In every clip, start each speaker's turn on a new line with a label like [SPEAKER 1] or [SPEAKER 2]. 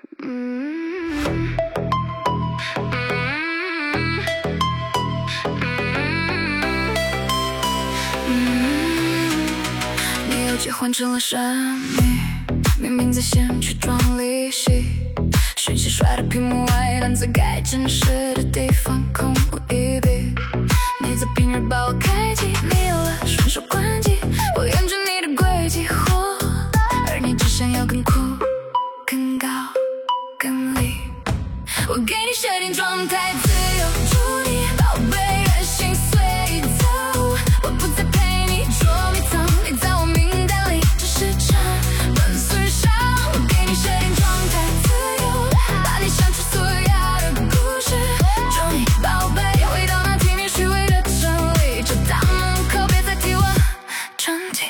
[SPEAKER 1] 你又结婚成了神秘，明明在先去装利息，讯息甩到屏幕外，但在该真实的地方空无一笔。你在平日把我开启，迷了顺手关机，我沿着你的轨迹活，而你只想要更酷、更高、更离。我给你设定状态自由，祝你宝贝任性随走，我不再陪你捉迷藏，你在我名单里只是场本损伤。我给你设定状态自由，把你想出所有的故事，祝你宝贝回到那体面虚伪的真理，就大门口别再替我撑起。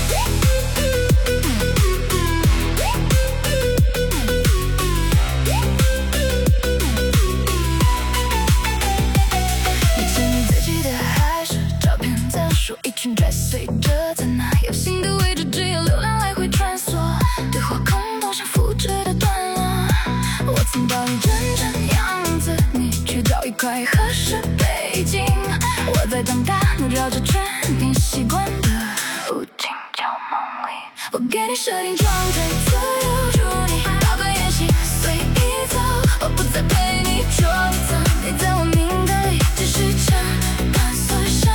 [SPEAKER 1] 一群追随者在那有新的位置，只有流量来回穿梭，对话空洞像复制的段落。我曾把你真正样子，你去找一块合适背景，我在长大，你绕着圈，你习惯的无尽角梦里。我给你设定状态自由，祝你宝贝任性随意走，我不再陪你捉迷藏，你在我名单里只是场半所伤。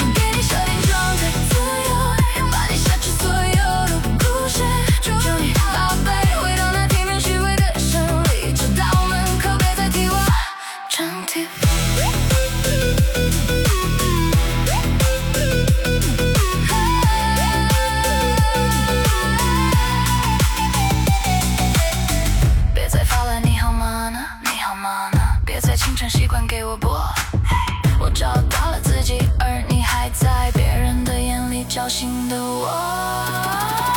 [SPEAKER 1] 清晨习惯给我播，我找到了自己，而你还在别人的眼里侥幸的我。